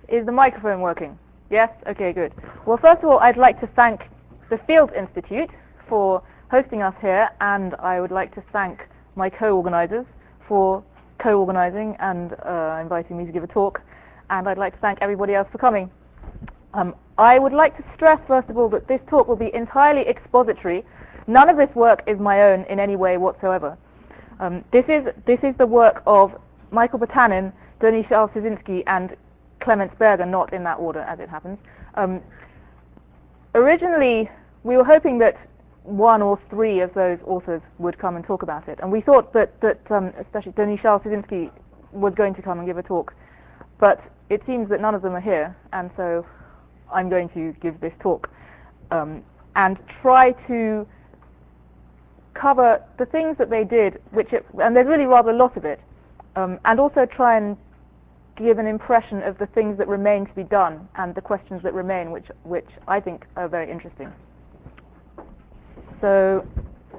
Is the microphone working? Yes? Okay, good. Well, first of all, I'd like to thank the Field Institute for hosting us here, and I would like to thank my co-organizers for co-organizing and inviting me to give a talk, and I'd like to thank everybody else for coming. I would like to stress, first of all, that this talk will be entirely expository. None of this work is my own in any way whatsoever. This is the work of Michael Batanin, Denis Charles-Szysinski, and Clemens Berger, not in that order as it happens. Originally, we were hoping that one or three of those authors would come and talk about it, and we thought that especially Denis Charles-Szysinski was going to come and give a talk, but it seems that none of them are here, and so I'm going to give this talk and try to cover the things that they did, and there's really rather a lot of it, and also try and give an impression of the things that remain to be done and the questions that remain, which I think are very interesting. So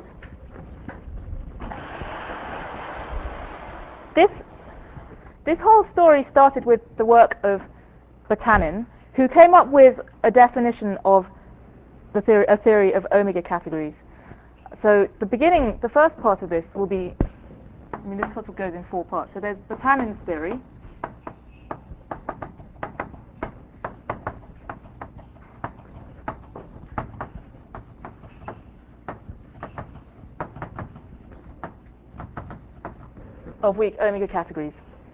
this whole story started with the work of Batanin, who came up with a definition of a theory of omega categories. So the first part of this will be, this sort of goes in four parts. So there's Batanin's theory, of weak omega categories.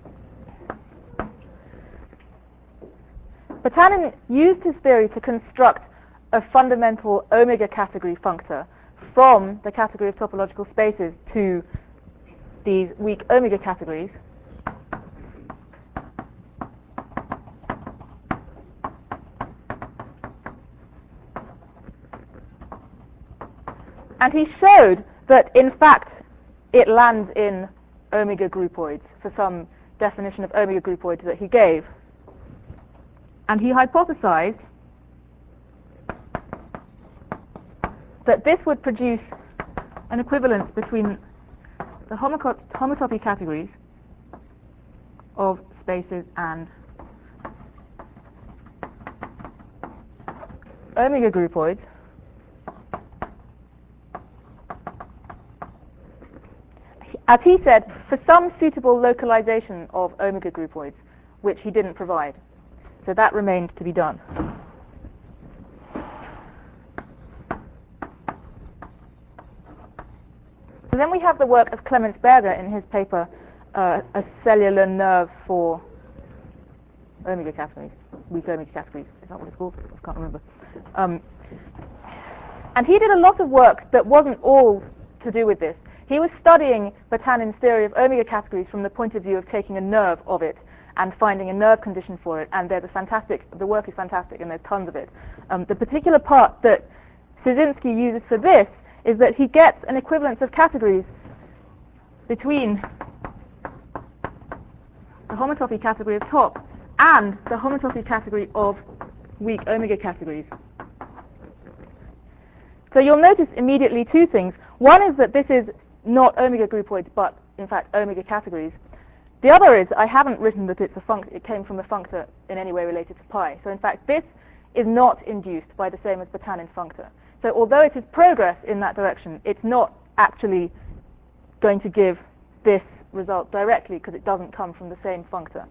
Batanin used his theory to construct a fundamental omega category functor from the category of topological spaces to these weak omega categories. And he showed that, in fact, it lands in omega groupoids for some definition of omega groupoids that he gave. And he hypothesized that this would produce an equivalence between the homotopy categories of spaces and omega groupoids as he said, for some suitable localization of omega groupoids, which he didn't provide. So that remained to be done. So then we have the work of Clemens Berger in his paper, A Cellular Nerve for Omega Categories, Weak Omega Categories. Is that what it's called? I can't remember. And he did a lot of work that wasn't all to do with this. He was studying Batanin's theory of omega categories from the point of view of taking a nerve of it and finding a nerve condition for it, and the work is fantastic, and there's tons of it. The particular part that Szysinski uses for this is that he gets an equivalence of categories between the homotopy category of top and the homotopy category of weak omega categories. So you'll notice immediately two things. One is that this is not omega groupoids, but in fact omega categories. The other is I haven't written that it came from a functor in any way related to pi. So in fact this is not induced by the same as Batanin's functor. So although it is progress in that direction, it's not actually going to give this result directly because it doesn't come from the same functor.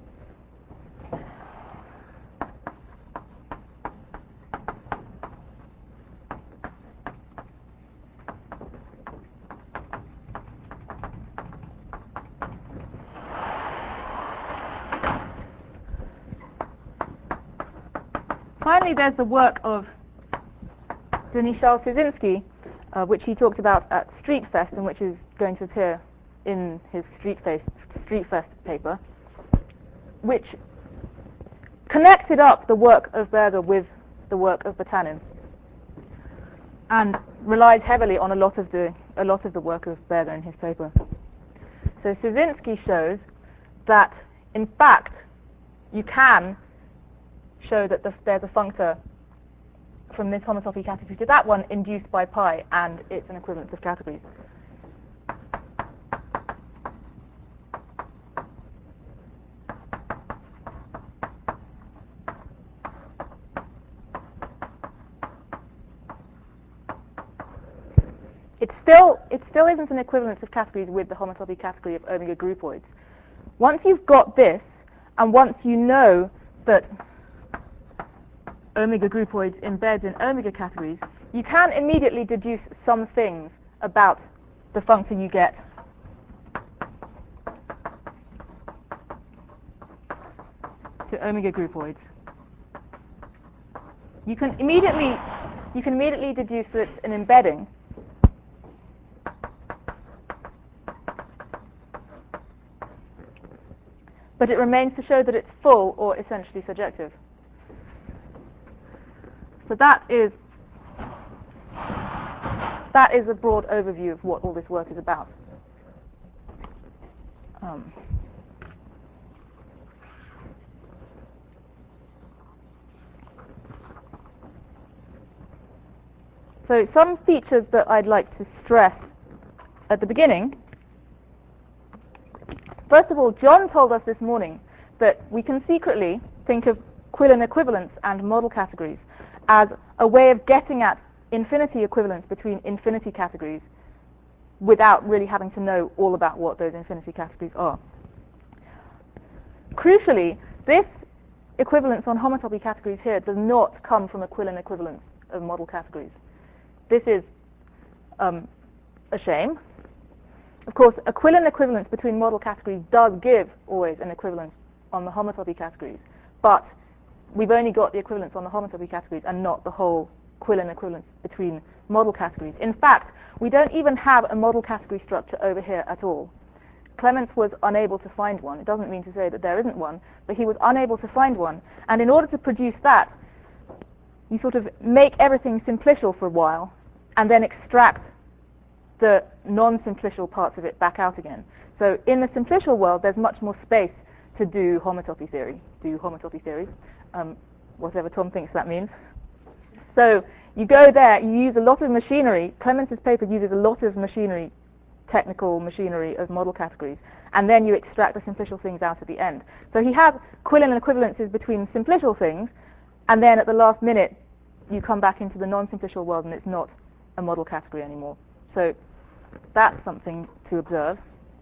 Finally, there's the work of Denis Charles-Szysinski, which he talked about at Streetfest, and which is going to appear in his Streetfest paper, which connected up the work of Berger with the work of Batanin, and relied heavily on a lot of the work of Berger in his paper. So Szysinski shows that, in fact, you can show that there's a functor from this homotopy category to that one induced by pi, and it's an equivalence of categories. still isn't an equivalence of categories with the homotopy category of omega groupoids. Once you've got this, and once you know that omega groupoids embed in omega categories, you can immediately deduce some things about the function you get to omega groupoids. You can immediately deduce that it's an embedding but it remains to show that it's full or essentially surjective. So that is a broad overview of what all this work is about. So some features that I'd like to stress at the beginning. First of all, John told us this morning that we can secretly think of Quillen equivalence and model categories as a way of getting at infinity equivalence between infinity categories without really having to know all about what those infinity categories are. Crucially, this equivalence on homotopy categories here does not come from a Quillen equivalence of model categories. This is a shame. Of course, a Quillen equivalence between model categories does give always an equivalence on the homotopy categories, but we've only got the equivalence on the homotopy categories and not the whole Quillen equivalence between model categories. In fact, we don't even have a model category structure over here at all. Clements was unable to find one. It doesn't mean to say that there isn't one, but he was unable to find one. And in order to produce that, you sort of make everything simplicial for a while and then extract the non-simplicial parts of it back out again. So in the simplicial world, there's much more space to do homotopy theory, whatever Tom thinks that means. So you go there, you use a lot of machinery. Clements' paper uses a lot of machinery, technical machinery of model categories, and then you extract the simplicial things out at the end. So he has Quillen equivalences between simplicial things, and then at the last minute, you come back into the non-simplicial world, and it's not a model category anymore. So that's something to observe.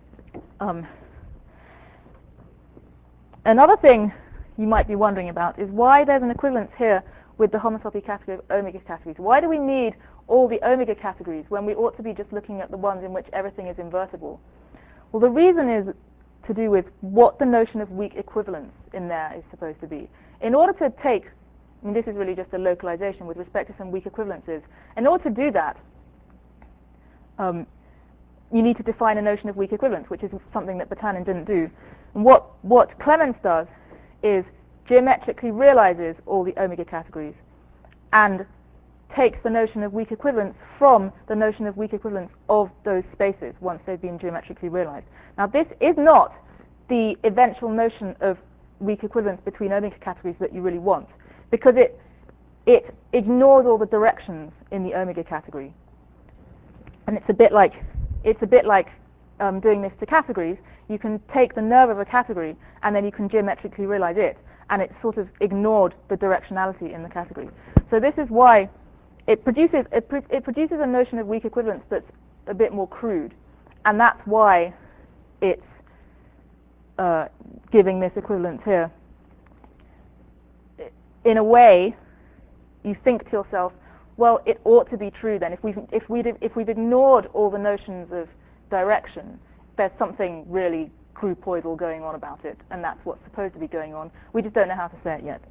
Another thing you might be wondering about is why there's an equivalence here with the homotopy category of omega categories. Why do we need all the omega categories when we ought to be just looking at the ones in which everything is invertible? Well, the reason is to do with what the notion of weak equivalence in there is supposed to be. In order to take, and this is really just a localization with respect to some weak equivalences, in order to do that, you need to define a notion of weak equivalence, which is something that Batanin didn't do. And what Clements does is geometrically realizes all the omega categories and takes the notion of weak equivalence from the notion of weak equivalence of those spaces once they've been geometrically realized. Now, this is not the eventual notion of weak equivalence between omega categories that you really want, because it ignores all the directions in the omega category. And it's a bit like doing this to categories. You can take the nerve of a category and then you can geometrically realize it, and it sort of ignored the directionality in the category. So this is why it produces a notion of weak equivalence that's a bit more crude, and that's why it's giving this equivalence here. In a way, you think to yourself, well, it ought to be true then. If we've ignored all the notions of direction, there's something really groupoidal going on about it, and that's what's supposed to be going on. We just don't know how to say it yet.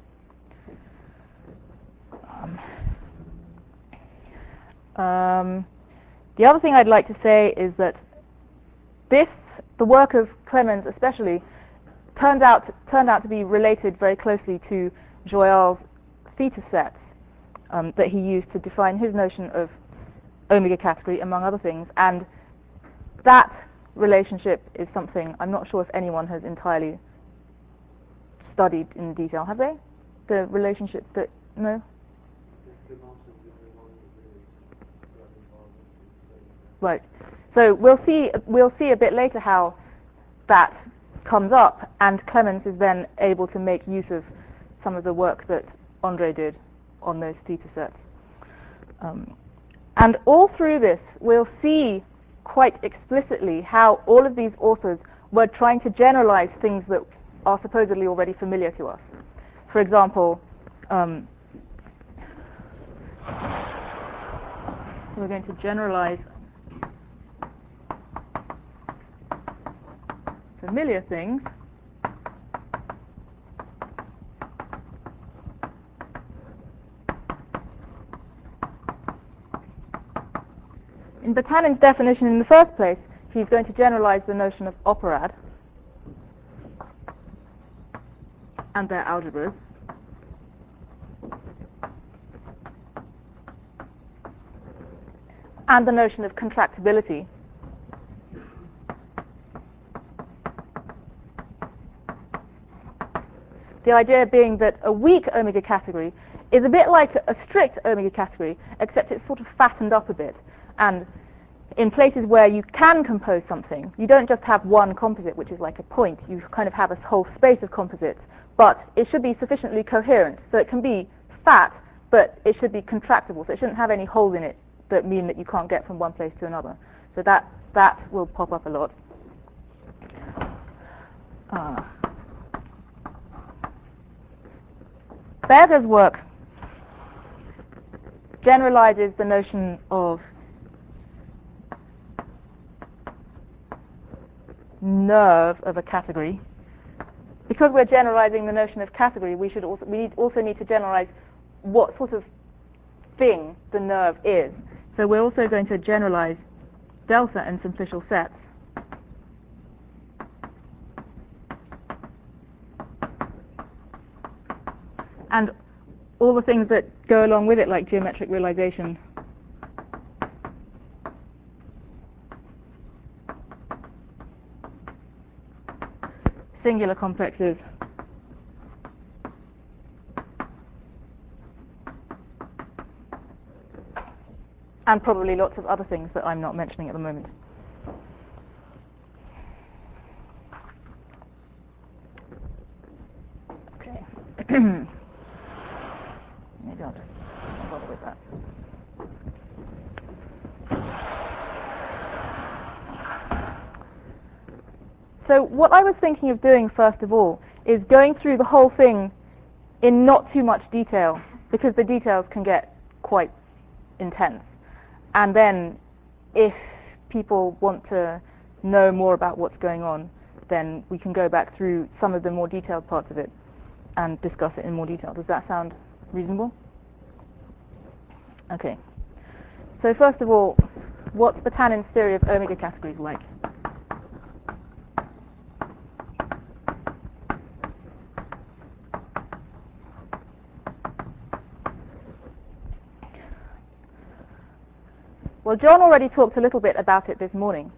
The other thing I'd like to say is that the work of Clemens especially, turned out to be related very closely to Joyal's theta sets that he used to define his notion of omega category, among other things, and that relationship is something I'm not sure if anyone has entirely studied in detail. Have they? The relationship that, no? Right. So we'll see a bit later how that comes up, and Clemens is then able to make use of some of the work that Andre did on those theta sets. And all through this, we'll see quite explicitly how all of these authors were trying to generalize things that are supposedly already familiar to us. For example, we're going to generalize familiar things in Batanin's definition in the first place. He's going to generalize the notion of operad and their algebras. And the notion of contractibility. The idea being that a weak omega category is a bit like a strict omega category, except it's sort of fattened up a bit. And in places where you can compose something, you don't just have one composite, which is like a point. You kind of have a whole space of composites, but it should be sufficiently coherent. So it can be fat, but it should be contractible. So it shouldn't have any holes in it that mean that you can't get from one place to another. So that will pop up a lot. Berger's work generalizes the notion of nerve of a category. Because we're generalizing the notion of category, we also need to generalize what sort of thing the nerve is. So we're also going to generalize delta and simplicial sets. And all the things that go along with it, like geometric realization. Singular complexes. And probably lots of other things that I'm not mentioning at the moment. Okay. Maybe I'll just bother with that. So what I was thinking of doing first of all is going through the whole thing in not too much detail, because the details can get quite intense. And then if people want to know more about what's going on, then we can go back through some of the more detailed parts of it and discuss it in more detail. Does that sound reasonable? Okay. So first of all, what's Batanin's theory of omega categories like? Well, John already talked a little bit about it this morning.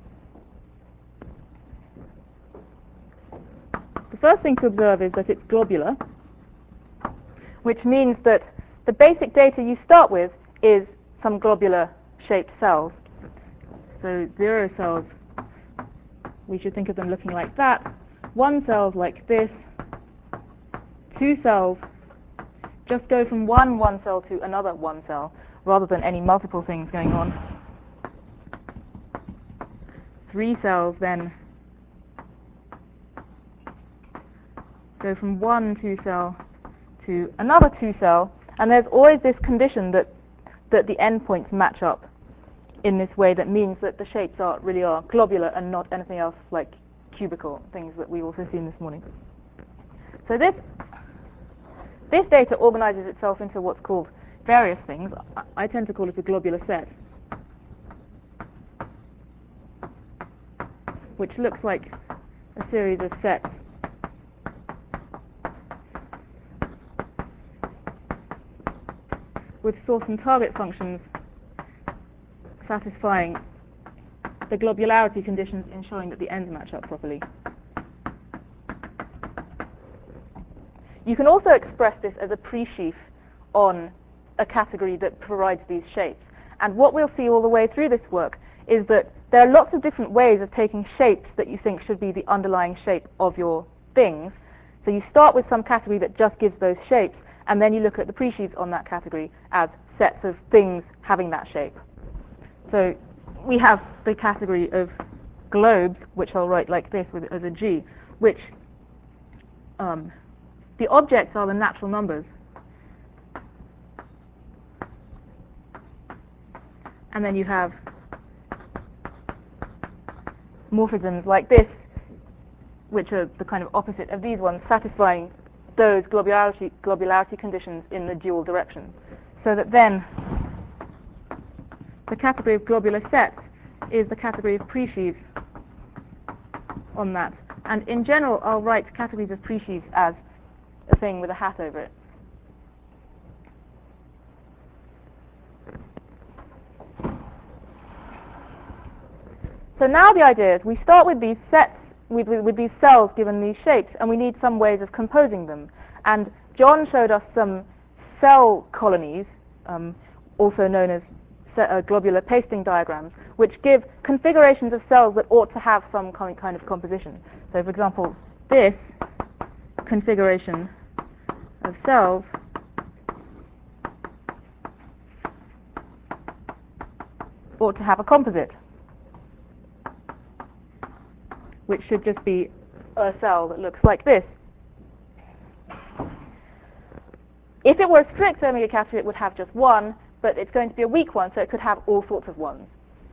The first thing to observe is that it's globular, which means that the basic data you start with is some globular shaped cells. So 0 cells, we should think of them looking like that. 1 cells like this. 2 cells just go from one cell to another 1 cell, rather than any multiple things going on. 3 cells then go from 1 2 cell to another 2 cell, and there's always this condition that the endpoints match up in this way that means that the shapes really are globular and not anything else like cubical, things that we've also seen this morning. So this data organizes itself into what's called various things. I tend to call it a globular set, which looks like a series of sets with source and target functions satisfying the globularity conditions, ensuring that the ends match up properly. You can also express this as a presheaf on a category that provides these shapes. And what we'll see all the way through this work is that there are lots of different ways of taking shapes that you think should be the underlying shape of your things. So you start with some category that just gives those shapes, and then you look at the presheafs on that category as sets of things having that shape. So we have the category of globes, which I'll write like this as a G, which the objects are the natural numbers. And then you have morphisms like this, which are the kind of opposite of these ones, satisfying those globularity conditions in the dual direction. So that then the category of globular sets is the category of presheaves on that. And in general, I'll write categories of presheaves as a thing with a hat over it. So now the idea is we start with these sets, with these cells given these shapes, and we need some ways of composing them. And John showed us some cell colonies, also known as globular pasting diagrams, which give configurations of cells that ought to have some kind of composition. So for example, this configuration of cells ought to have a composite, which should just be a cell that looks like this. If it were a strict omega category, it would have just one, but it's going to be a weak one, so it could have all sorts of ones.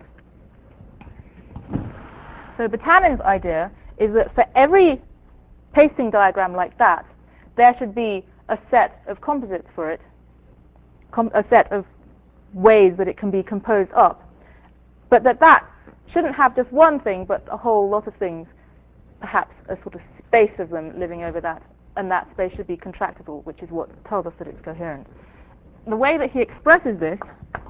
So Batanin's idea is that for every pasting diagram like that, there should be a set of composites for it, a set of ways that it can be composed up, but that shouldn't have just one thing, but a whole lot of things, perhaps a sort of space of them living over that, and that space should be contractible, which is what tells us that it's coherent. The way that he expresses this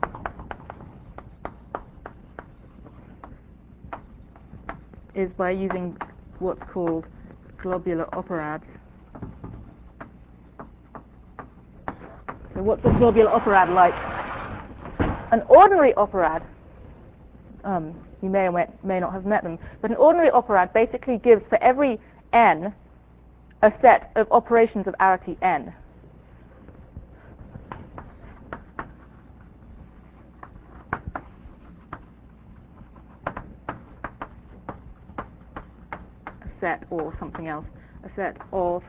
is by using what's called globular operads. So what's a globular operad like? An ordinary operad, you may or may not have met them, but an ordinary operad basically gives for every n a set of operations of arity n. A set or something else, a set of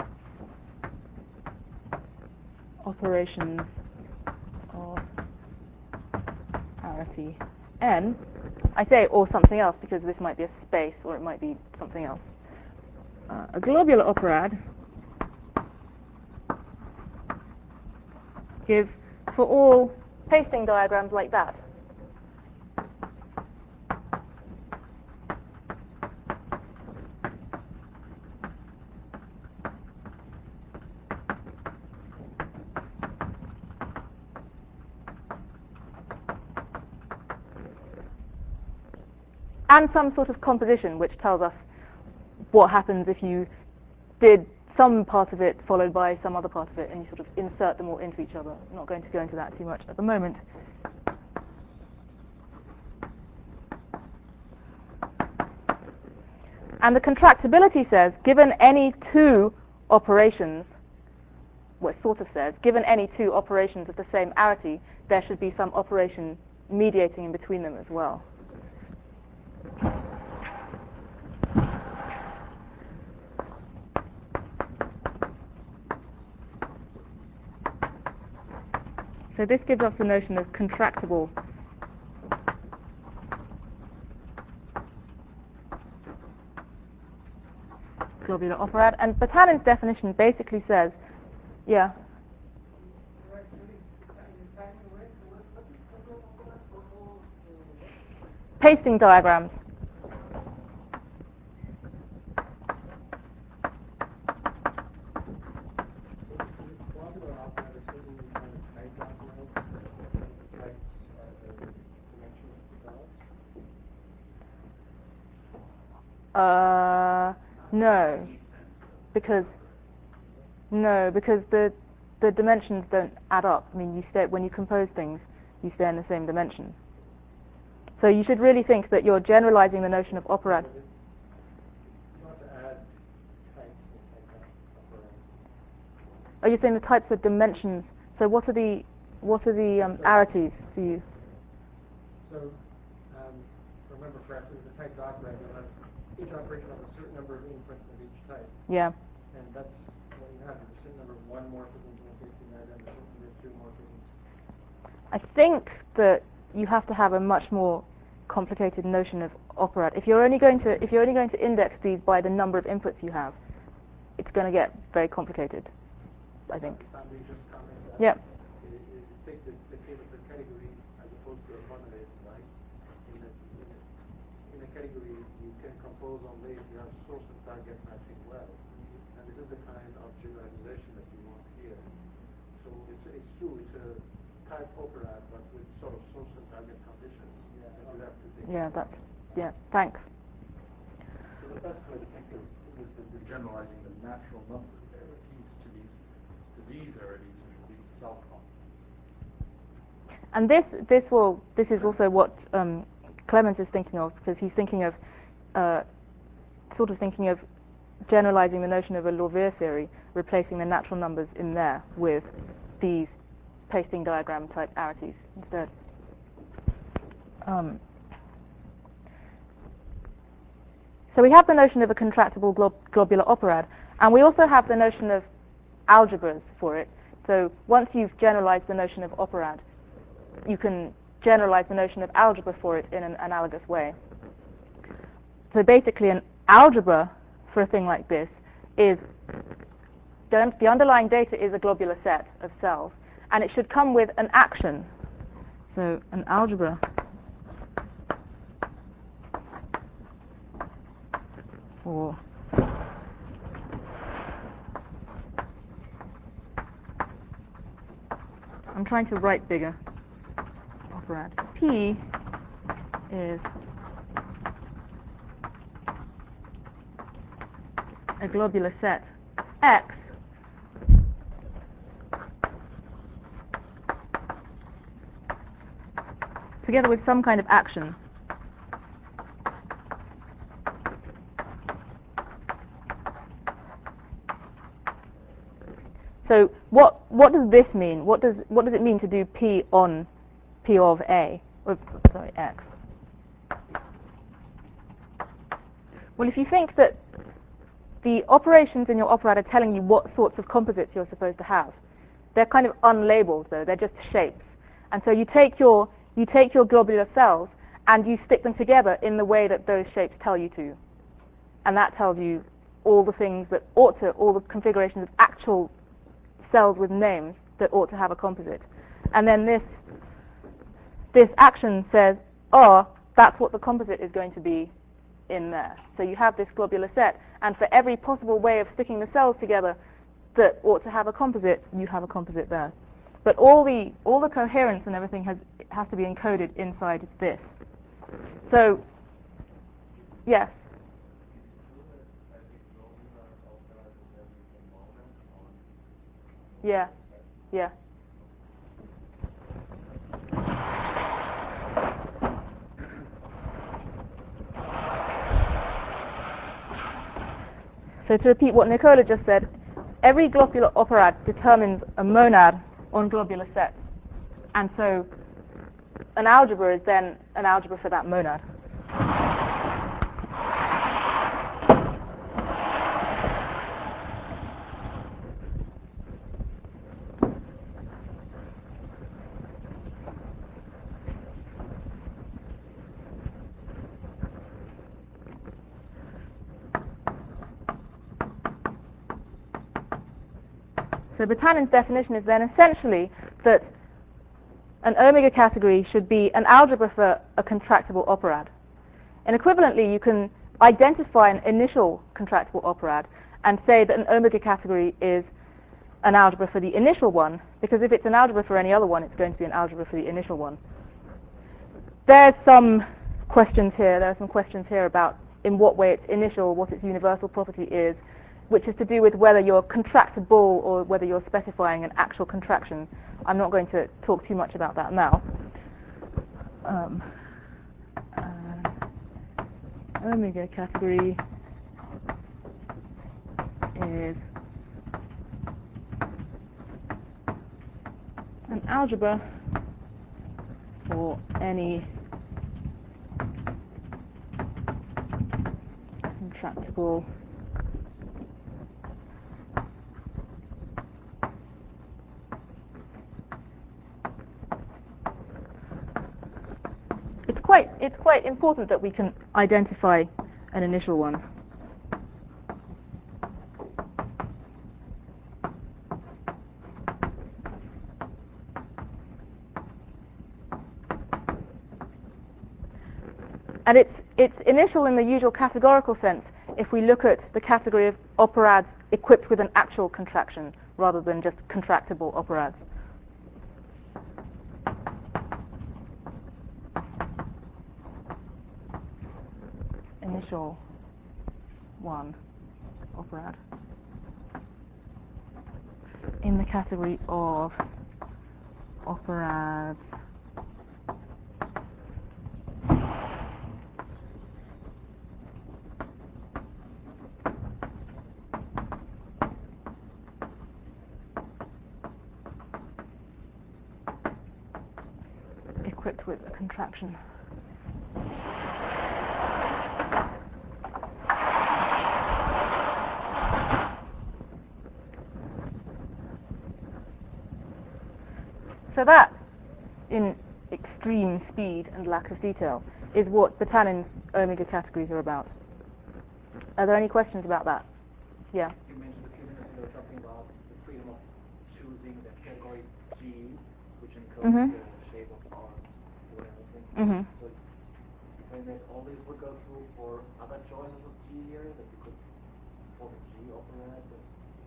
operations of arity n. I say or something else because this might be a space or it might be something else. A globular operad gives for all pasting diagrams like that. And some sort of composition which tells us what happens if you did some part of it followed by some other part of it and you sort of insert them all into each other. I'm not going to go into that too much at the moment. And the contractibility says, given any two operations, well, it sort of says, given any two operations of the same arity, there should be some operation mediating in between them as well. So this gives us the notion of contractible globular operad. And Batanin's definition basically says, yeah. Pasting diagrams. No, because the dimensions don't add up. I mean, when you compose things, you stay in the same dimension. So you should really think that you're generalizing the notion of operad. Are you saying the types of dimensions? So what are the arities for you? So, remember correctly, the type diagram, you'll have each operation has a certain number of inputs of each type. Yeah. And that's what you have, a certain number of one morphisms in a casing diagram, a certain number of two morphisms. I think that you have to have a much more complicated notion of operad. If you're only going to index these by the number of inputs you have, it's going to get very complicated, I think. Just comment that. Yeah. Take the case of the category as opposed to a monolith, right? In a category, you can compose on layers. You have source and target matching well, and this is the kind of generalization that you want here. So it's true. It's a type operad, but with sort of source and target conditions. Yeah. And you have to take. Yeah. Thanks. So the best way to think of the generalizing the natural numbers there is to these arities and these self-constants. And this is also what Clemens is thinking of, because he's thinking of generalizing the notion of a Lorvier theory, replacing the natural numbers in there with these pasting diagram type arities instead. So we have the notion of a contractible globular operad, and we also have the notion of algebras for it. So once you've generalized the notion of operad, you can generalize the notion of algebra for it in an analogous way. So basically an algebra for a thing like this is the underlying data is a globular set of cells, and it should come with an action. So an algebra for I'm trying to write bigger. Operad P is a globular set X together with some kind of action. So what does this mean? What does it mean to do P on P of A? Sorry, X. Well, if you think that the operations in your operad are telling you what sorts of composites you're supposed to have, they're kind of unlabeled though, they're just shapes. And so you take your globular cells and you stick them together in the way that those shapes tell you to. And that tells you all the things that all the configurations of actual cells with names that ought to have a composite. And then this action says, oh, that's what the composite is going to be in there. So you have this globular set, and for every possible way of sticking the cells together that ought to have a composite, you have a composite there. But all the coherence and everything has to be encoded inside this. So, yes. Yeah. So to repeat what Nicola just said, every globular operad determines a monad on globular sets. And so an algebra is then an algebra for that monad. So Batanin's definition is then essentially that an omega category should be an algebra for a contractible operad. And equivalently, you can identify an initial contractible operad and say that an omega category is an algebra for the initial one, because if it's an algebra for any other one, it's going to be an algebra for the initial one. There are some questions here about in what way it's initial, what its universal property is, which is to do with whether you're contractible or whether you're specifying an actual contraction. I'm not going to talk too much about that now. Omega category is an algebra for any contractible it's quite important that we can identify an initial one. And it's initial in the usual categorical sense if we look at the category of operads equipped with an actual contraction rather than just contractible operads. Initial one operad in the category of operads equipped with a contraction. So that, in extreme speed and lack of detail, is what Batanin's omega categories are about. Are there any questions about that? Yeah. You mentioned a few minutes ago something about the freedom of choosing the category G, which encodes the shape of R or anything. So when that always would go through for other choices of G here, that you could for the G operand, the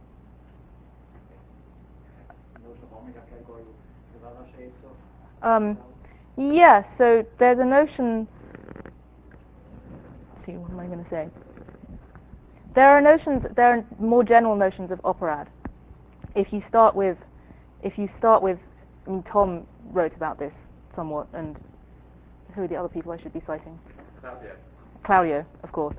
notion of omega category with other shapes of yeah, so there's a notion, let's see, what am I going to say? There are more general notions of operad. If you start with, I mean, Tom wrote about this somewhat, and who are the other people I should be citing? Claudio, of course.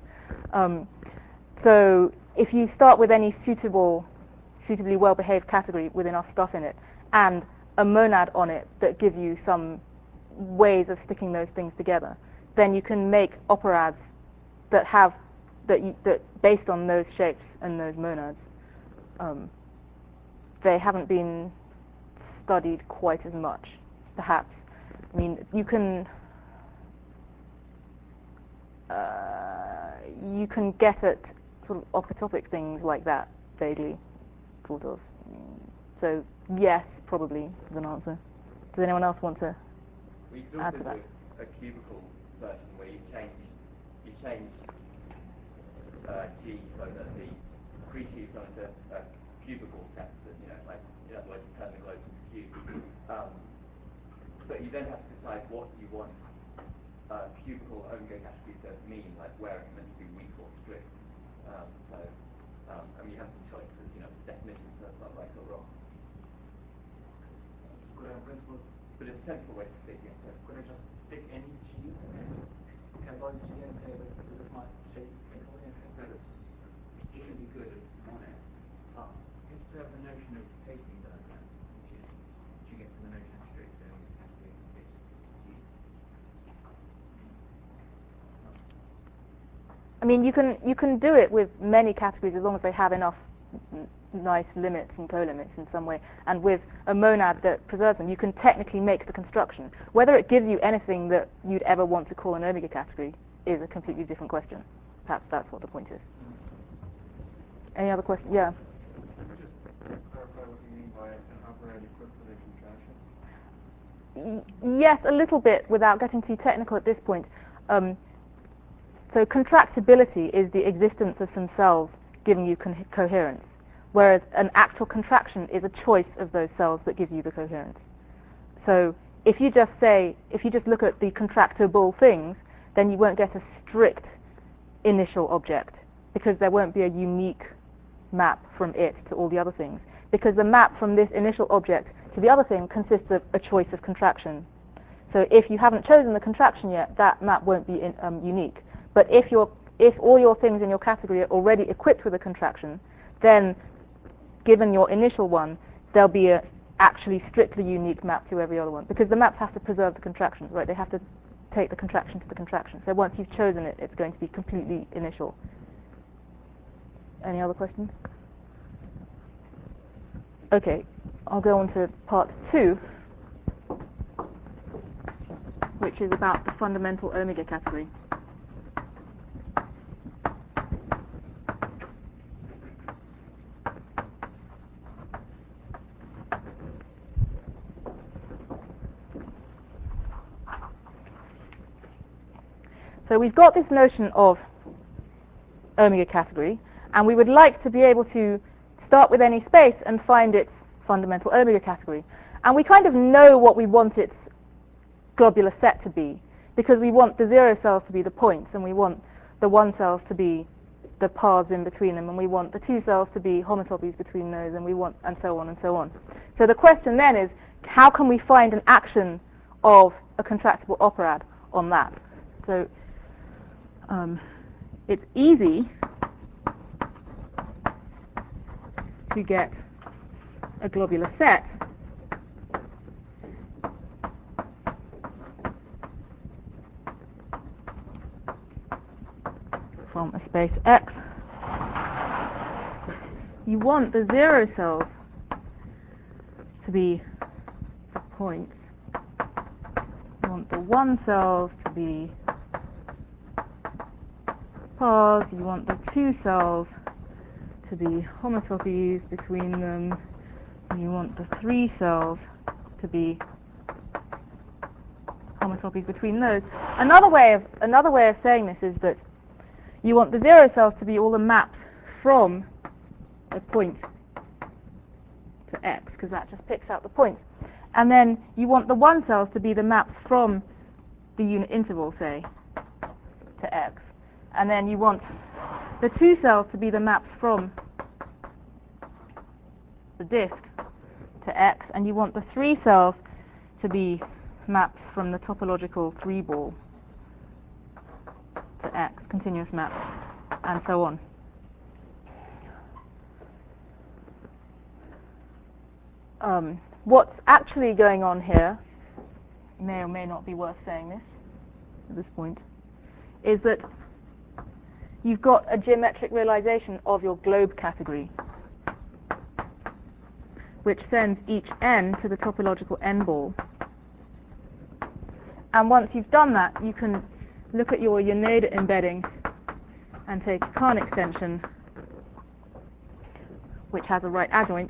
So if you start with any suitably well-behaved category with enough stuff in it, and a monad on it that give you some ways of sticking those things together, then you can make operads that have that based on those shapes and those monads. They haven't been studied quite as much, perhaps. I mean, you can get at sort of off-the-topic things like that vaguely, sort of. So yes, probably is an answer. Does anyone else want to add to that? A cubical version where you change G so that the pre-cube is onto a cubical test, that, like in other words, turn the globe into cube. But you then have to decide what you want cubical omega category to mean, like where it's meant to be weak or strict. I mean, you have some choices, definitions, so that's not right or wrong. Could I, in principle, but it's a sensible way to stick it. Could I just pick any G, category G, and say that this is my shape? It can be good at monad. You have to have the notion of taking diagram, which is to get to the notion of strict category of this G. I mean, you can do it with many categories as long as they have enough nice limits and co-limits in some way, and with a monad that preserves them, you can technically make the construction. Whether it gives you anything that you'd ever want to call an omega category is a completely different question. Perhaps that's what the point is. Any other questions? Yeah. Just clarify what you mean by an operand equipped with a contraction? Yes, a little bit, without getting too technical at this point. So contractibility is the existence of some cells giving you coherence, whereas an actual contraction is a choice of those cells that give you the coherence. So if you just look at the contractible things, then you won't get a strict initial object, because there won't be a unique map from it to all the other things, because the map from this initial object to the other thing consists of a choice of contraction. So if you haven't chosen the contraction yet, that map won't be unique. But if all your things in your category are already equipped with a contraction, then given your initial one, there'll be a actually strictly unique map to every other one, because the maps have to preserve the contractions, right? They have to take the contraction to the contraction. So once you've chosen it, it's going to be completely initial. Any other questions? Okay, I'll go on to part 2, which is about the fundamental omega category. So we've got this notion of omega category, and we would like to be able to start with any space and find its fundamental omega category. And we kind of know what we want its globular set to be, because we want the 0 cells to be the points, and we want the 1 cells to be the paths in between them, and we want the 2 cells to be homotopies between those, and we want, and so on and so on. So the question then is, how can we find an action of a contractible operad on that? So it's easy to get a globular set from a space X. You want the 0 cells to be the points. You want the 1 cells to be paths. You want the 2 cells to be homotopies between them. And you want the 3 cells to be homotopies between those. Another way of saying this is that you want the 0 cells to be all the maps from a point to X, because that just picks out the points. And then you want the 1 cells to be the maps from the unit interval, say, to X. And then you want the 2 cells to be the maps from the disk to X, and you want the 3 cells to be maps from the topological 3-ball to X, continuous maps, and so on. What's actually going on here, may or may not be worth saying this at this point, is that you've got a geometric realization of your globe category, which sends each n to the topological n-ball. And once you've done that, you can look at your Yoneda embedding and take a Kahn extension, which has a right adjoint,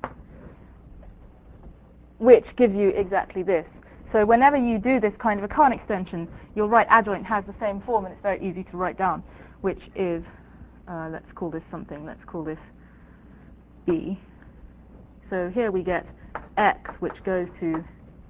which gives you exactly this. So whenever you do this kind of a Kahn extension, your right adjoint has the same form, and it's very easy to write down, which is, let's call this something, let's call this B. So here we get X, which goes to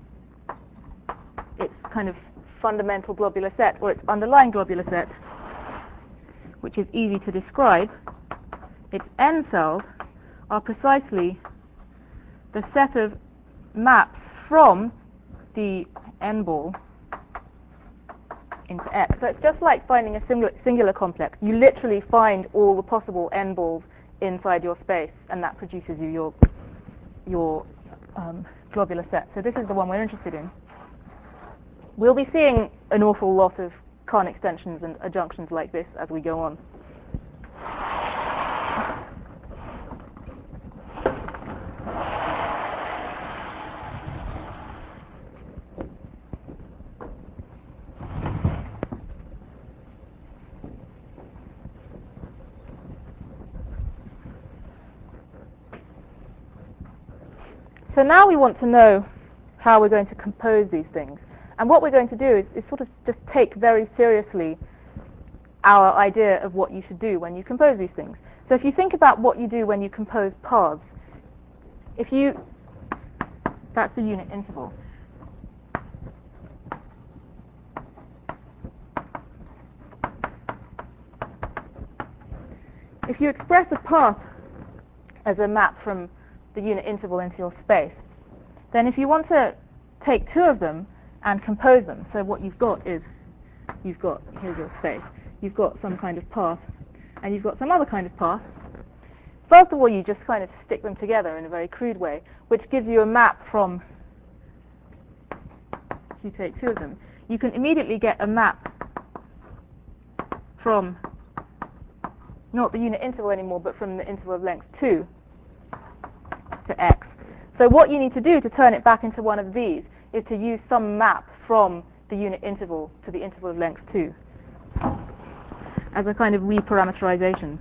its kind of fundamental globular set, or its underlying globular set, which is easy to describe. Its n cells are precisely the set of maps from the n-ball into X. So it's just like finding a singular complex. You literally find all the possible n-balls inside your space, and that produces you your globular set. So this is the one we're interested in. We'll be seeing an awful lot of Kahn extensions and adjunctions like this as we go on. So now we want to know how we're going to compose these things. And what we're going to do is sort of just take very seriously our idea of what you should do when you compose these things. So if you think about what you do when you compose paths, that's the unit interval. If you express a path as a map from the unit interval into your space, then if you want to take 2 of them and compose them, so what you've got is, here's your space, you've got some kind of path, and you've got some other kind of path. First of all, you just kind of stick them together in a very crude way, which gives you a map from, if you take 2 of them, you can immediately get a map from not the unit interval anymore, but from the interval of length 2 to x. So what you need to do to turn it back into one of these is to use some map from the unit interval to the interval of length 2 as a kind of reparameterization.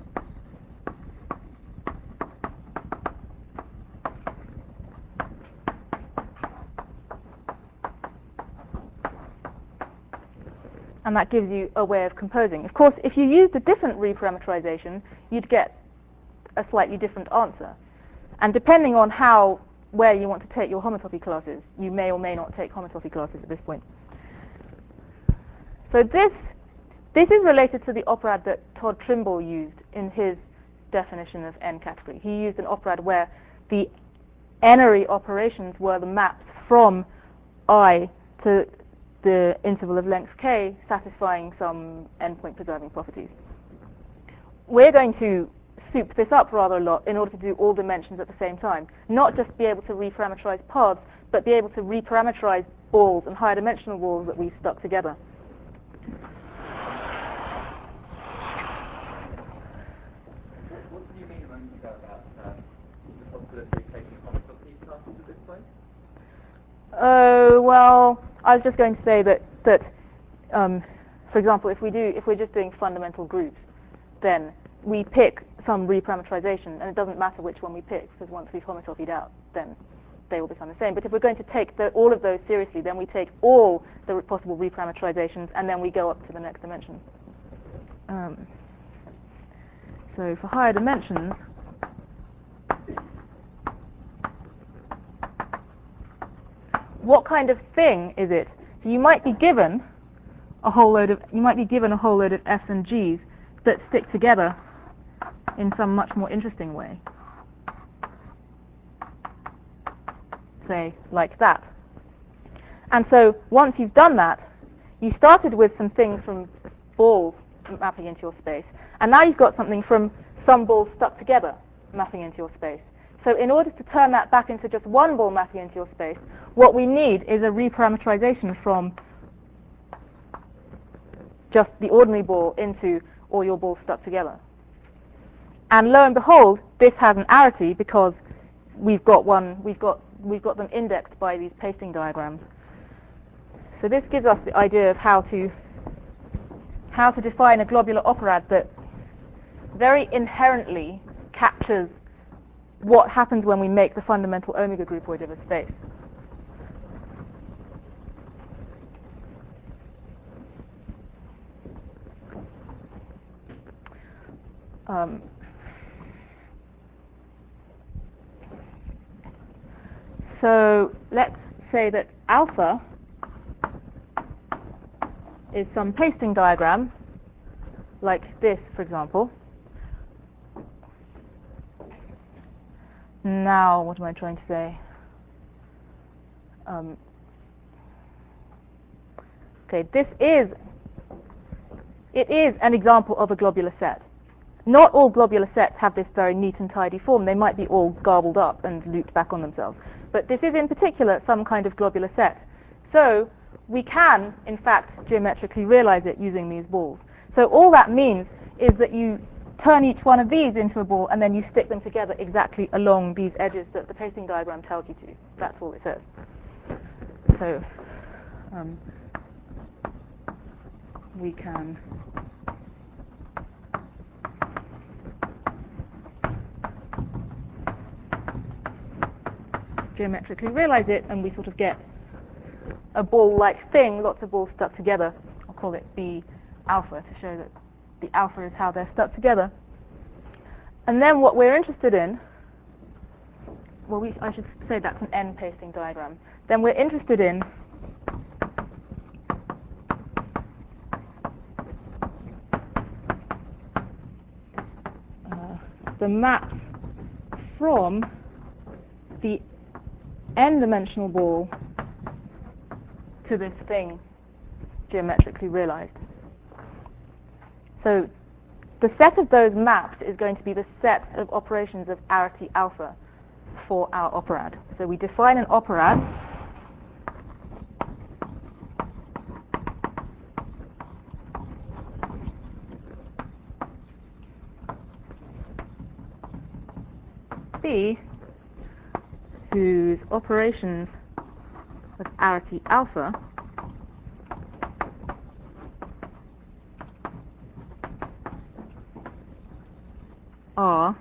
And that gives you a way of composing. Of course, if you used a different reparameterization, you'd get a slightly different answer. And depending on where you want to take your homotopy classes, you may or may not take homotopy classes at this point. So this is related to the operad that Todd Trimble used in his definition of n category. He used an operad where the n-ary operations were the maps from I to the interval of length k, satisfying some endpoint preserving properties. We're going to soup this up rather a lot in order to do all dimensions at the same time. Not just be able to reparameterize paths, but be able to reparameterize balls and higher dimensional balls that we've stuck together. What do you mean a moment ago about the possibility of taking homotopy classes at this point? Oh, well, I was just going to say that for example, if we're just doing fundamental groups, then we pick some reparameterization, and it doesn't matter which one we pick, because once we've homotopied out, then they will become the same. But if we're going to take all of those seriously, then we take all the possible reparameterizations, and then we go up to the next dimension. So for higher dimensions, what kind of thing is it? So you might be given a whole load of F's and G's that stick together in some much more interesting way. Say, like that. And so once you've done that, you started with some things from balls mapping into your space, and now you've got something from some balls stuck together mapping into your space. So in order to turn that back into just one ball mapping into your space, what we need is a reparameterization from just the ordinary ball into all your balls stuck together. And lo and behold, this has an arity because we've got them indexed by these pasting diagrams. So this gives us the idea of how to define a globular operad that very inherently captures what happens when we make the fundamental omega groupoid of a space. So let's say that alpha is some pasting diagram, like this, for example. Now, what am I trying to say? Okay, it is an example of a globular set. Not all globular sets have this very neat and tidy form. They might be all garbled up and looped back on themselves. But this is in particular some kind of globular set. So we can, in fact, geometrically realize it using these balls. So all that means is that you turn each one of these into a ball and then you stick them together exactly along these edges that the pasting diagram tells you to. That's all it says. So we can geometrically realize it, and we sort of get a ball-like thing, lots of balls stuck together. I'll call it B alpha to show that the alpha is how they're stuck together. And then what we're interested in, well, I should say that's an N pasting diagram. Then we're interested in the maps from the n-dimensional ball to this thing geometrically realized. So the set of those maps is going to be the set of operations of arity alpha for our operad. So we define an operad whose operations of arity alpha are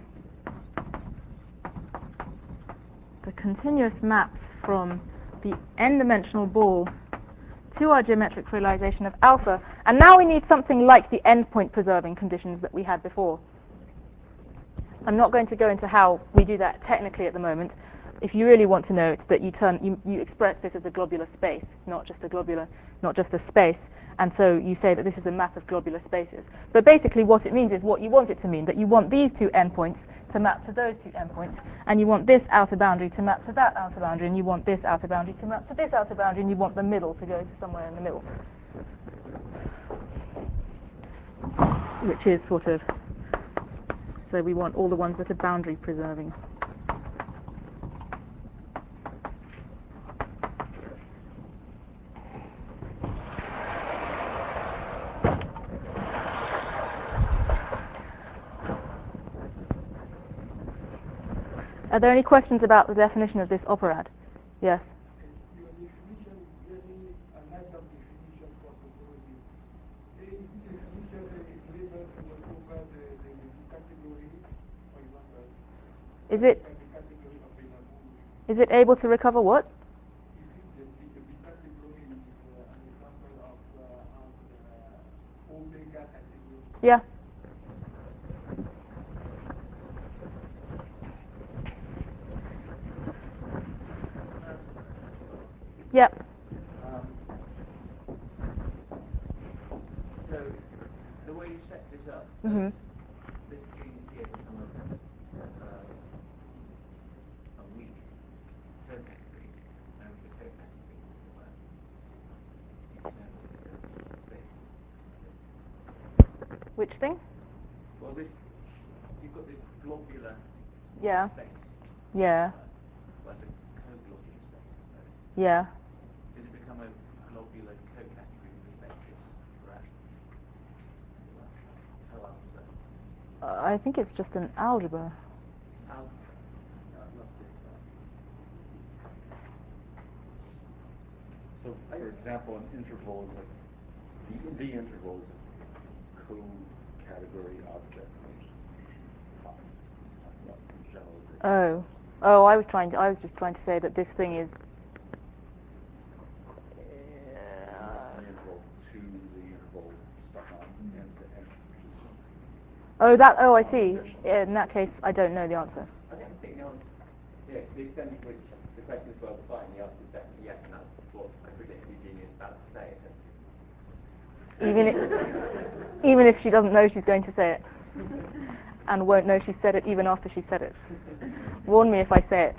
the continuous maps from the n-dimensional ball to our geometric realization of alpha. And now we need something like the endpoint preserving conditions that we had before. I'm not going to go into how we do that technically at the moment. If you really want to know, it's that you express this as a globular space, not just a space. And so you say that this is a map of globular spaces. But basically what it means is what you want it to mean, that you want these two endpoints to map to those two endpoints, and you want this outer boundary to map to that outer boundary, and you want this outer boundary to map to this outer boundary, and you want the middle to go to somewhere in the middle. Which is sort of, so we want all the ones that are boundary preserving. Are there any questions about the definition of this operad? Yes? Your definition is very unlike the definition for topology. Is the definition labeled to cover the category, for example? Is it The category available. is it able to recover what? The category is an example of omega category. Yeah. Yep. So, the way you set this up, Mhm. this gene here become a weak co-category, and the co-category is Which thing? well, you've got this globular Yeah. space, Yeah. like a co-globular space. Yeah. Does it become a globular co-category with vectors throughout? How else is that? I think it's just an algebra. So, for example, an interval is like the interval is a co-category object. Oh, I was just trying to say that this thing is The interval to the interval stuck on end to end. Oh, I see. In that case, I don't know the answer. I think the answer, yeah, the extent to which the question is well defined, the answer is definitely yes, and that's what I predict Eugenie is about to say. Even if she doesn't know she's going to say it, and won't know she said it even after she said it. Warn me if I say it.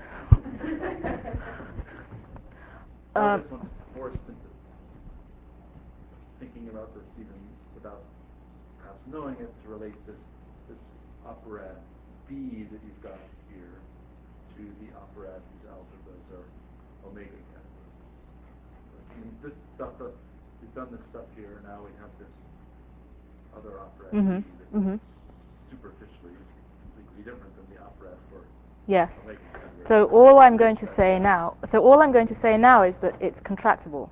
I just want to force into thinking about this even without perhaps knowing it, to relate this operad B that you've got here to the operad whose algebras are omega categories. I mean, this stuff that we've done this stuff here, now we have this other operad B that is superficially completely different than the operad for Yes. omega categories. So all I'm going to say now is that it's contractible.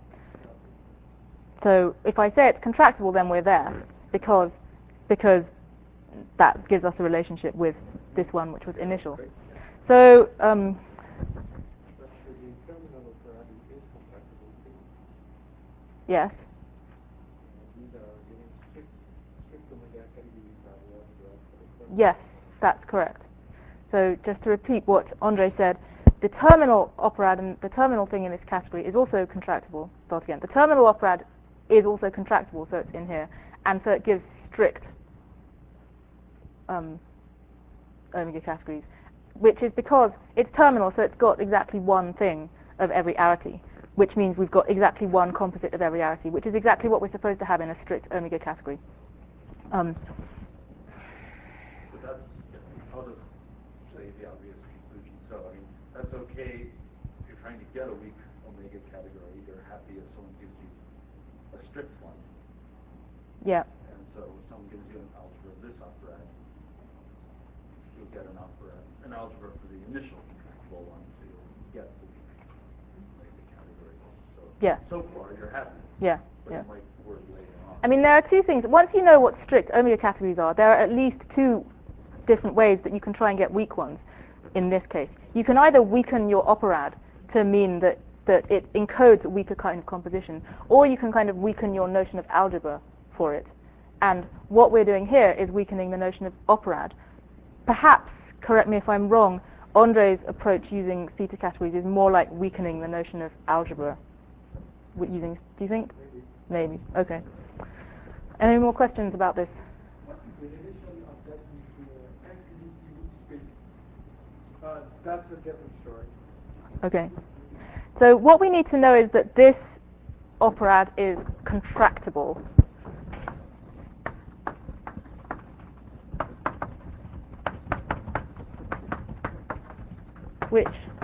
So if I say it's contractible, then we're there, because that gives us a relationship with this one, which was initial. So But the terminal operad is contractible too. yes. These are strict omega categories are the algebra for the terminal. Yes, that's correct. So just to repeat what Andre said, the terminal operad and the terminal thing in this category is also contractible. Start again. The terminal operad is also contractible, so it's in here, and so it gives strict omega categories, which is because it's terminal, so it's got exactly one thing of every arity, which means we've got exactly one composite of every arity, which is exactly what we're supposed to have in a strict omega category. But that's, how does say the obvious conclusion? So, I mean, that's okay if you're trying to get a weak omega category. You're happy if someone gives you a strict one. Yeah. And so if someone gives you an algebra of this operad, you'll get an algebra for the initial contractible one, so you'll Yeah. So far, you're happy, Yeah. but Yeah. it might work later on. I mean, there are two things. Once you know what strict omega categories are, there are at least two different ways that you can try and get weak ones in this case. You can either weaken your operad to mean that it encodes a weaker kind of composition, or you can kind of weaken your notion of algebra for it. And what we're doing here is weakening the notion of operad. Perhaps, correct me if I'm wrong, Andre's approach using theta categories is more like weakening the notion of algebra. Do you think? Maybe. Okay. Any more questions about this? What's the relation of that with activity space? That's a different story. Okay. So what we need to know is that this operad is contractible. Which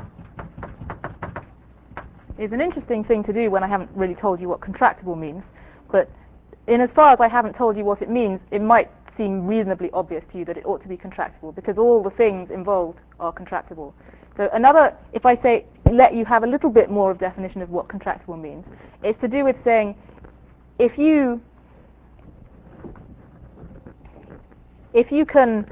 is an interesting thing to do when I haven't really told you what contractible means. But in as far as I haven't told you what it means, it might seem reasonably obvious to you that it ought to be contractible, because all the things involved are contractible. So if I say, let you have a little bit more of definition of what contractible means, it's to do with saying, if you can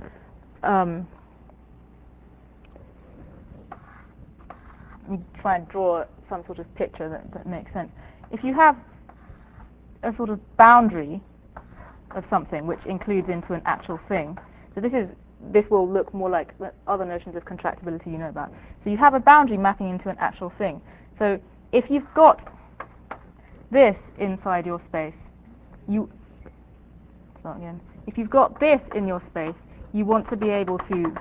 let me try and draw some sort of picture that makes sense. If you have a sort of boundary of something which includes into an actual thing, so this will look more like the other notions of contractibility you know about. So you have a boundary mapping into an actual thing. So if you've got this inside your space, if you've got this in your space, you want to be able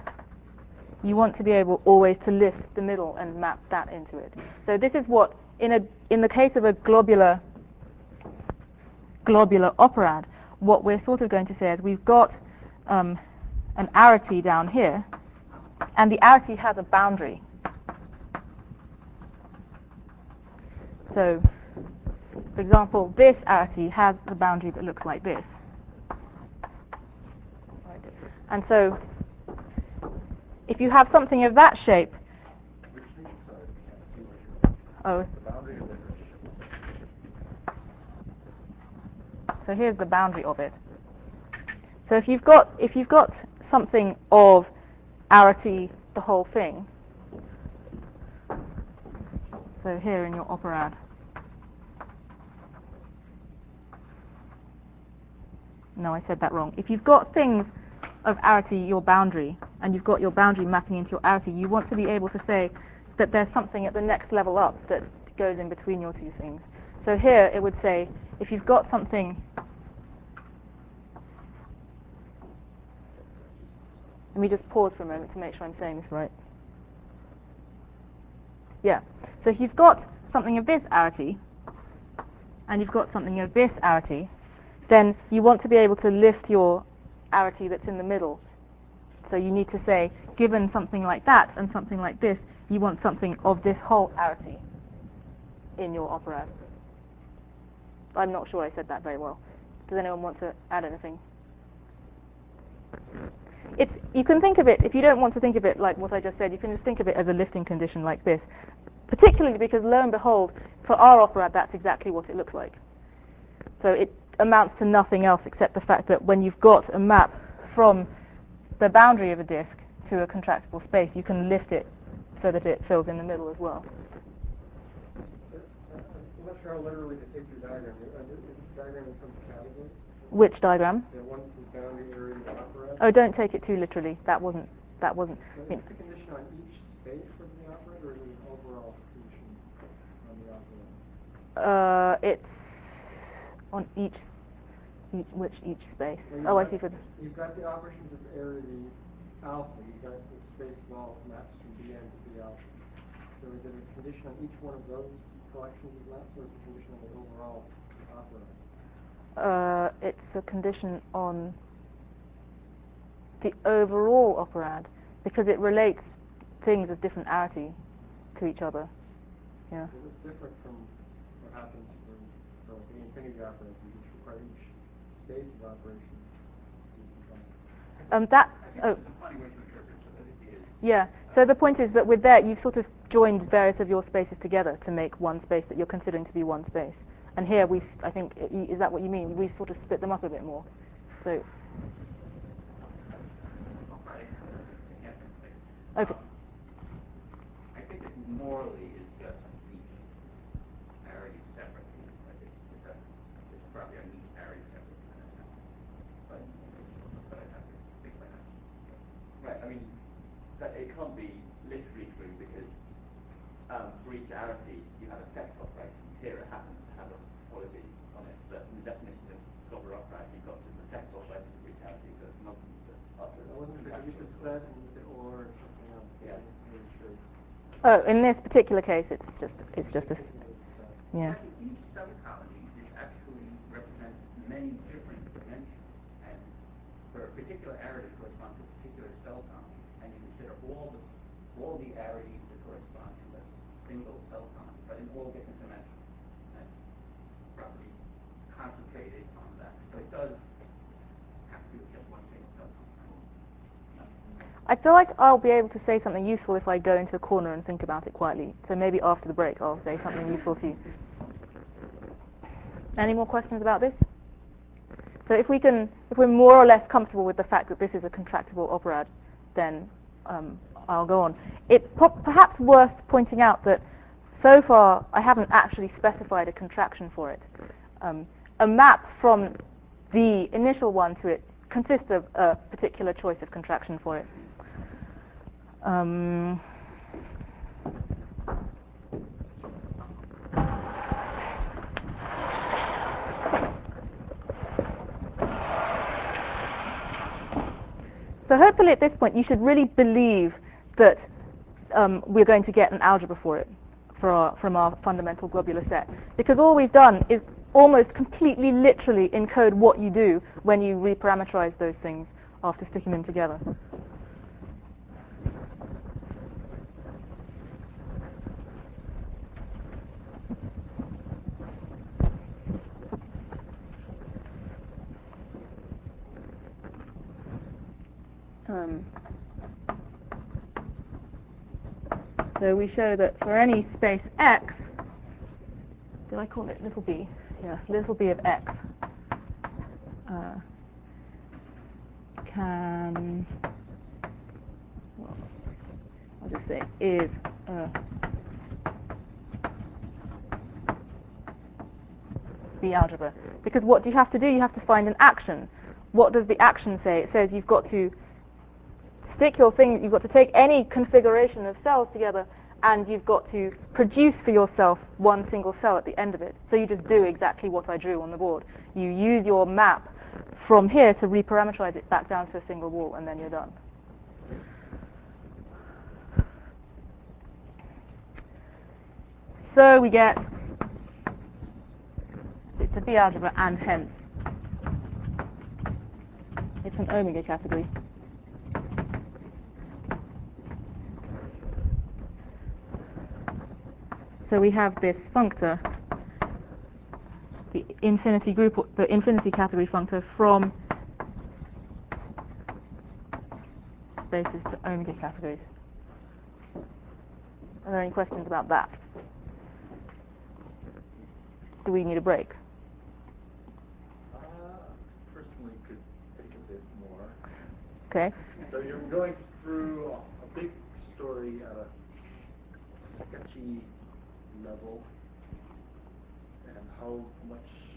always to lift the middle and map that into it. So this is what, in the case of a globular operad, what we're sort of going to say is we've got an arity down here, and the arity has a boundary. So, for example, this arity has a boundary that looks like this. And so, if you have something of that shape, so here's the boundary of it. So if you've got something of arity, the whole thing, so here in your operad, no, I said that wrong. If you've got things of arity, your boundary, and you've got your boundary mapping into your arity, you want to be able to say that there's something at the next level up that goes in between your two things. So here it would say, if you've got something, let me just pause for a moment to make sure I'm saying this right. Yeah, so if you've got something of this arity, and you've got something of this arity, then you want to be able to lift your arity that's in the middle. So you need to say, given something like that and something like this, you want something of this whole arity in your operad. I'm not sure I said that very well. Does anyone want to add anything? You can think of it, if you don't want to think of it like what I just said, you can just think of it as a lifting condition like this. Particularly because, lo and behold, for our operad, that's exactly what it looks like. So it amounts to nothing else except the fact that when you've got a map from the boundary of a disk to a contractible space, you can lift it so that it fills in the middle as well. I'm not sure how literally to take your diagram. Is this diagram in terms of categories? Which diagram? The one from boundary area and operad? Oh, don't take it too literally. That wasn't. So is the condition on each space for the operad, or is it an overall condition on the operad? It's on each space. Well, I see. You've got the operations of area alpha. You've got the space ball maps from Bn to B alpha. So is it a condition on each one of those collections of maps, or is it a condition on the overall operad? It's a condition on the overall operad because it relates things of different arity to each other. Yeah. So it's different from what happens for the infinity operators, which require each space of operation. Yeah. So the point is that with that, you've sort of joined various of your spaces together to make one space that you're considering to be one space. And here I think, is that what you mean? We sort of split them up a bit more. So. Okay. I think it morally is just each arity separately. Like it's probably on each arity separately. But I have to think about that. Right, I mean, it can't be literally true because for each arity you have a sex operation. Here it happens to have a quality on it, but in the definition of software operator you've got just a sex operation for each arity, so it's not I wasn't sure if you said that or something else. Yeah. Oh, in this particular case, it's just a, yeah. Each subcolony is actually represents many different dimensions, and for a particular arity corresponds to a particular cell colony, and you consider all the arities that correspond to a single cell colony, but in all different dimensions. That's probably concentrated on that. So it does have to do with just one single cell colony. I feel like I'll be able to say something useful if I go into a corner and think about it quietly. So maybe after the break I'll say something useful to you. Any more questions about this? So if we're more or less comfortable with the fact that this is a contractible operad, then I'll go on. It's perhaps worth pointing out that so far I haven't actually specified a contraction for it. A map from the initial one to it consists of a particular choice of contraction for it. So hopefully at this point you should really believe that we're going to get an algebra for it from our fundamental globular set, because all we've done is almost completely literally encode what you do when you reparameterize those things after sticking them together. So we show that for any space X, did I call it little b? Yeah, little b of X can, well, I'll just say is B algebra. Because what do you have to do? You have to find an action. What does the action say? It says you've got to stick your thing, you've got to take any configuration of cells together, and you've got to produce for yourself one single cell at the end of it. So you just do exactly what I drew on the board. You use your map from here to reparameterize it back down to a single wall, and then you're done. So we get, it's a B algebra, and hence it's an omega category. So we have this functor, the infinity group, the infinity category functor from spaces to omega categories. Are there any questions about that? Do we need a break? Personally, could take a bit more. Okay. So you're going through a big story at a sketchy level, and how much